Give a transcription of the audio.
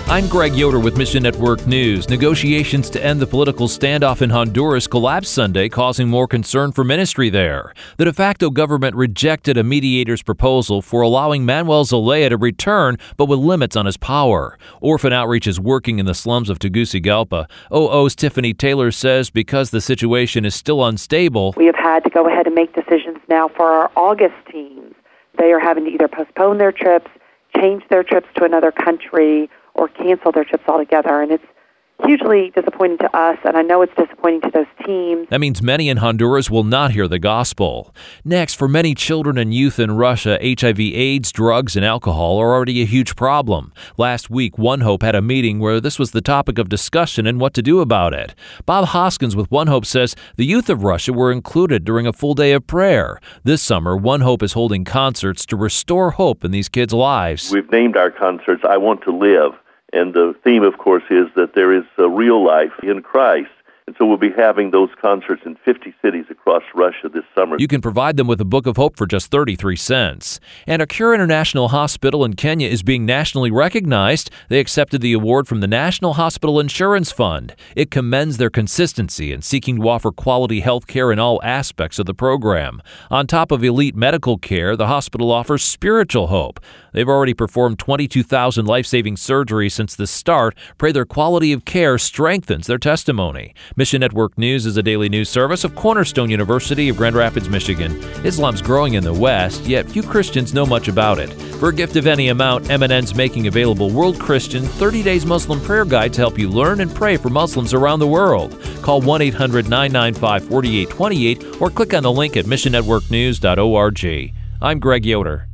I'm Greg Yoder with Mission Network News. Negotiations to end the political standoff in Honduras collapsed Sunday, causing more concern for ministry there. The de facto government rejected a mediator's proposal for allowing Manuel Zelaya to return, but with limits on his power. Orphan Outreach is working in the slums of Tegucigalpa. OO's Tiffany Taylor says because the situation is still unstable, we have had to go ahead and make decisions now for our August teams. They are having to either postpone their trips, change their trips to another country, or cancel their trips altogether. And it's hugely disappointing to us, and I know it's disappointing to those teams. That means many in Honduras will not hear the gospel. Next, for many children and youth in Russia, HIV/AIDS, drugs, and alcohol are already a huge problem. Last week, One Hope had a meeting where this was the topic of discussion and what to do about it. Bob Hoskins with One Hope says the youth of Russia were included during a full day of prayer. This summer, One Hope is holding concerts to restore hope in these kids' lives. We've named our concerts I Want to Live. And the theme, of course, is that there is a real life in Christ. And so we'll be having those concerts in 50 cities across Russia this summer. You can provide them with a Book of Hope for just 33 cents. And a Cure International Hospital in Kenya is being nationally recognized. They accepted the award from the National Hospital Insurance Fund. It commends their consistency in seeking to offer quality health care in all aspects of the program. On top of elite medical care, the hospital offers spiritual hope. They've already performed 22,000 life-saving surgeries since the start. Pray their quality of care strengthens their testimony. Mission Network News is a daily news service of Cornerstone University of Grand Rapids, Michigan. Islam's growing in the West, yet few Christians know much about it. For a gift of any amount, MNN's making available World Christian 30 Days Muslim Prayer Guide to help you learn and pray for Muslims around the world. Call 1-800-995-4828 or click on the link at missionnetworknews.org. I'm Greg Yoder.